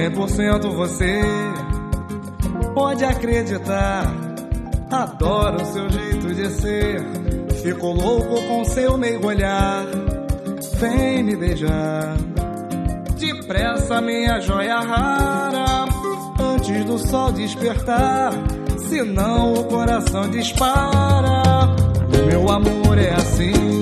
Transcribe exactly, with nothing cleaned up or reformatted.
cem por cento você. Pode acreditar, adoro o seu jeito de ser. Fico louco com seu meigo olhar. Vem me beijar depressa, minha joia rara, antes do sol despertar, senão o coração dispara. O meu amor é assim.